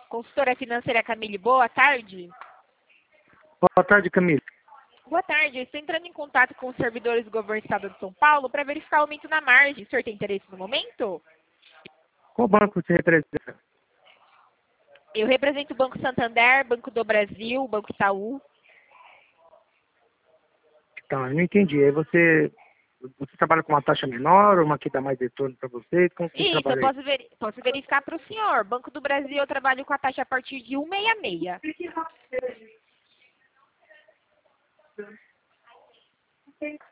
Consultora financeira Camille, boa tarde. Boa tarde, Camille. Boa tarde, eu estou entrando em contato com os servidores do governo do estado de São Paulo para verificar o aumento na margem. O senhor tem interesse no momento? Qual banco você representa? Eu represento o Banco Santander, Banco do Brasil, Banco Itaú. Tá, eu não entendi. Aí você trabalha com uma taxa menor ou uma que dá mais retorno para você? Como que Isso, eu trabalha aí? posso verificar para o senhor. Banco do Brasil, eu trabalho com a taxa a partir de 1,66.